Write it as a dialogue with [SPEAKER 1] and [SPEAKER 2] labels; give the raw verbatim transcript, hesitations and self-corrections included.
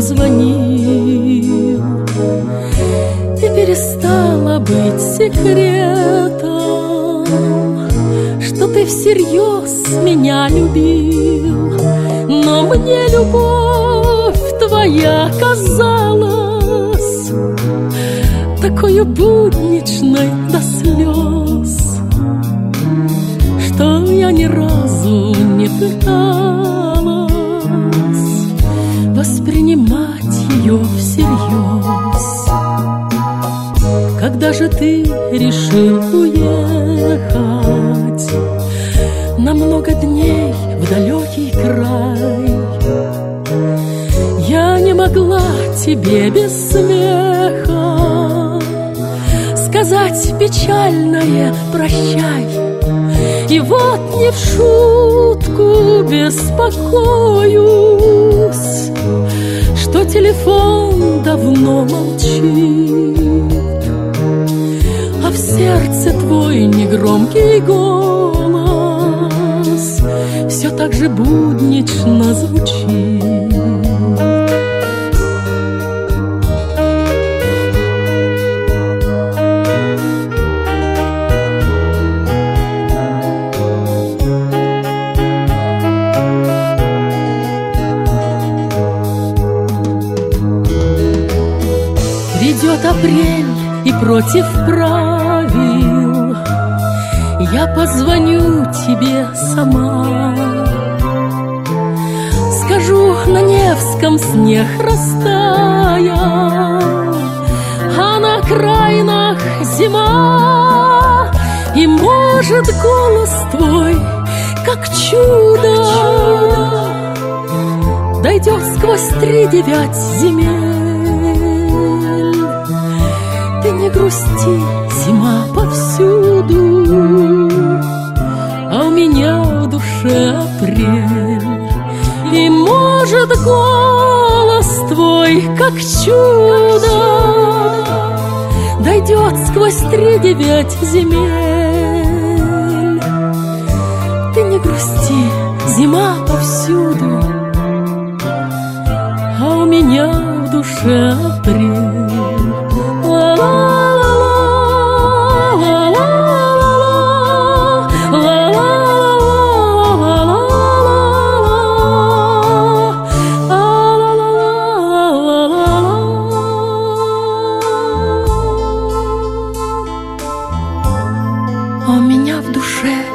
[SPEAKER 1] позвонил, и перестало быть секретом, что ты всерьез меня любил. Но мне любовь твоя казалась такой будничной до слез, что я ни разу не пыталась воспринимать ее всерьез. Когда же ты решил уехать на много дней в далекий край, я не могла тебе без смеха сказать печальное прощай. И вот не в шутку беспокоюсь, что телефон давно молчит, а в сердце твой негромкий голос все так же буднично звучит. Придет апрель, и против правил я позвоню тебе сама. Скажу, на Невском снег растаял, а на окраинах зима. И может голос твой, как чудо, дойдет сквозь три девять земель. Ты не грусти, зима повсюду, а у меня в душе апрель. И может голос твой, как чудо, дойдет сквозь три девять земель. Ты не грусти, зима повсюду, а у меня в душе апрель. А у меня в душе